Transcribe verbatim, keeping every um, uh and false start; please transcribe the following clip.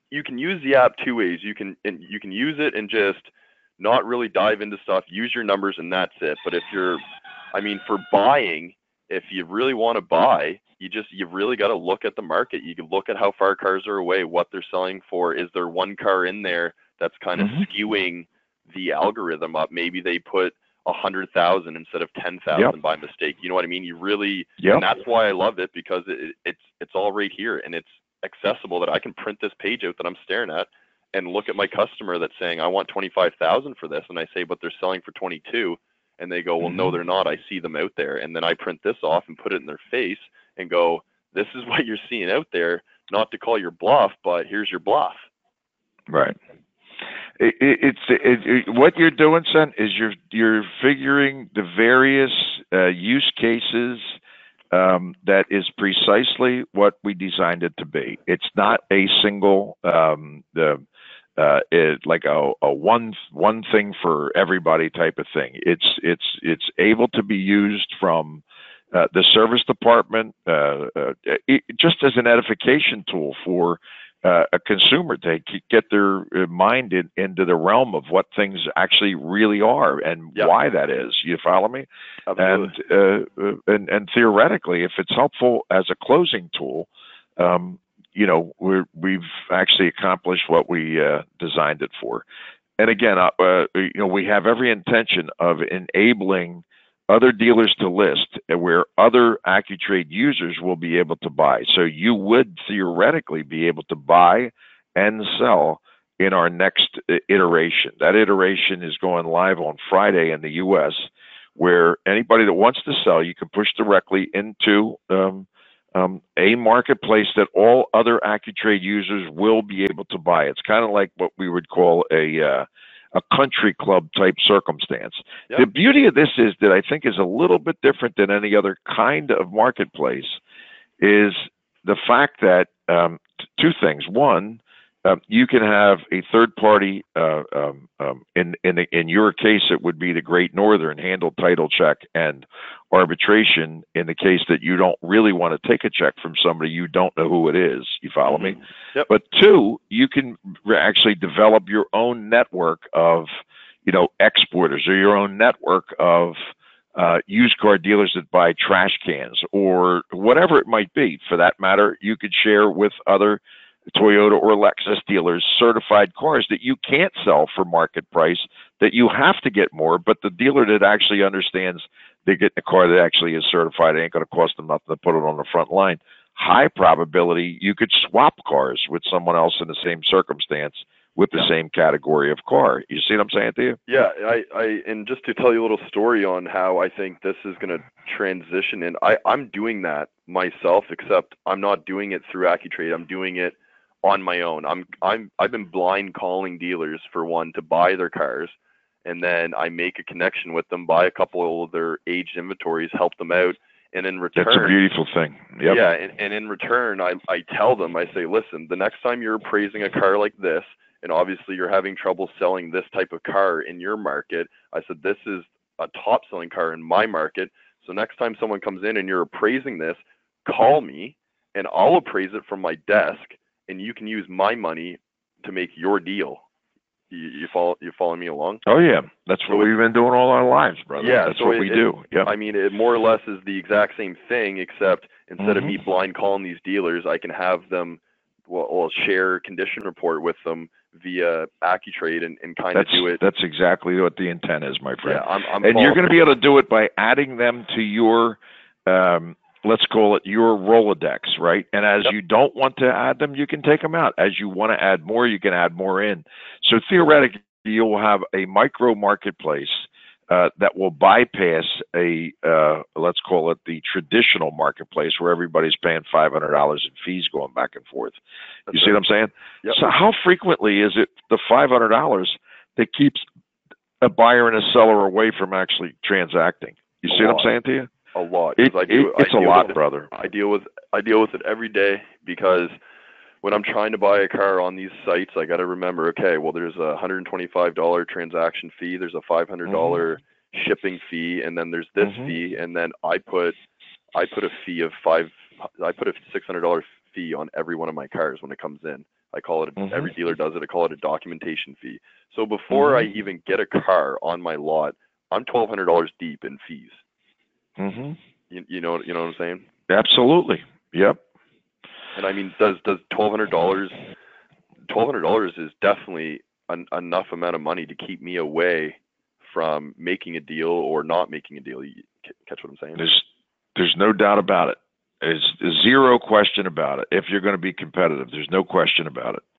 you can use the app two ways. You can and you can use it and just not really dive into stuff, use your numbers, and that's it. But if you're, I mean, for buying, if you really want to buy, you just you really got to look at the market. You can look at how far cars are away, what they're selling for. Is there one car in there that's kind of Mm-hmm. skewing the algorithm up? Maybe they put a hundred thousand instead of ten Yep. thousand by mistake. You know what I mean? You really, and Yep. that's why I love it, because it, it's it's all right here and it's accessible, that I can print this page out that I'm staring at and look at my customer that's saying I want twenty-five thousand for this, and I say, but they're selling for twenty-two, and they go, well, no, Mm-hmm. they're not. I see them out there, and then I print this off and put it in their face and go, this is what you're seeing out there. Not to call your bluff, but here's your bluff. Right. It, it, it's it, it, what you're doing, son, is you're you're figuring the various uh, use cases. Um, that is precisely what we designed it to be. It's not a single, um, the uh, it, like a, a one one thing for everybody type of thing. It's it's it's able to be used from uh, the service department, uh, uh, it, just as an edification tool for uh, a consumer to get their mind in, into the realm of what things actually really are and Yep. why that is. You follow me? Absolutely. And, uh, and and theoretically, if it's helpful as a closing tool, um, you know, we're, we've actually accomplished what we uh, designed it for. And again, uh, uh, you know, we have every intention of enabling other dealers to list where other AccuTrade users will be able to buy. So you would theoretically be able to buy and sell in our next iteration. That iteration is going live on Friday in the U S, where anybody that wants to sell, you can push directly into um, um, a marketplace that all other AccuTrade users will be able to buy. It's kind of like what we would call a uh, a country club type circumstance. Yep. The beauty of this is that I think is a little bit different than any other kind of marketplace is the fact that um, t- two things. One, um, you can have a third party. Uh, um, um, in in in your case, it would be the Great Northern handle title check and arbitration. In the case that you don't really want to take a check from somebody you don't know who it is, you follow Mm-hmm. me? Yep. But two, you can re- actually develop your own network of, you know, exporters, or your own network of uh, used car dealers that buy trash cans or whatever it might be. For that matter, you could share with other Toyota or Lexus dealers certified cars that you can't sell for market price, that you have to get more, but the dealer that actually understands they're getting a car that actually is certified, it ain't going to cost them nothing to put it on the front line. High probability you could swap cars with someone else in the same circumstance with the Yeah. same category of car. You see what I'm saying to you? Yeah, I, I, and just to tell you a little story on how I think this is going to transition, and I, I'm doing that myself, except I'm not doing it through AccuTrade. I'm doing it on my own. I'm, I'm, I've been blind calling dealers for one to buy their cars, and then I make a connection with them, buy a couple of their aged inventories, help them out, and in return, That's a beautiful thing. Yep. yeah, and, and in return, I, I tell them, I say, listen, the next time you're appraising a car like this, and obviously you're having trouble selling this type of car in your market, I said, this is a top selling car in my market. So next time someone comes in and you're appraising this, call me and I'll appraise it from my desk, and you can use my money to make your deal. You, you follow you follow me along? Oh yeah, that's what So it- we've been doing all our lives, brother. Yeah, that's so what it- we it- do. Yep. I mean, it more or less is the exact same thing, except instead of Mhm. me blind calling these dealers, I can have them, well, well share condition report with them via AccuTrade and, and kind of That's do it. that's exactly what the intent is, my friend. Yeah, I'm, I'm And you're following- going to be able to do it by adding them to your, um, let's call it your Rolodex, right? And as Yep. you don't want to add them, you can take them out. As you want to add more, you can add more in. So theoretically, you'll have a micro marketplace uh, that will bypass a, uh, let's call it the traditional marketplace where everybody's paying five hundred dollars in fees going back and forth. That's You see right. what I'm saying? Yep. So how frequently is it the five hundred dollars that keeps a buyer and a seller away from actually transacting? You A see what lot. I'm saying to you? A lot. It, 'cause I do, it, it's I a deal lot, with it, brother. I deal with I deal with it every day, because when I'm trying to buy a car on these sites, I got to remember, okay, well, there's a one hundred twenty-five dollars transaction fee, there's a five hundred dollars Mm-hmm. shipping fee, and then there's this Mhm. fee, and then I put I put a fee of five I put a six hundred dollars fee on every one of my cars when it comes in. I call it, a, mm-hmm. every dealer does it, I call it a documentation fee. So before mm-hmm. I even get a car on my lot, I'm twelve hundred dollars deep in fees. Mm-hmm. You, you know, you know what I'm saying? Absolutely. Yep. And I mean, does does twelve hundred dollars? Twelve hundred dollars is definitely an, enough amount of money to keep me away from making a deal or not making a deal. You catch what I'm saying? There's there's no doubt about it. There's zero question about it. If you're going to be competitive, there's no question about it.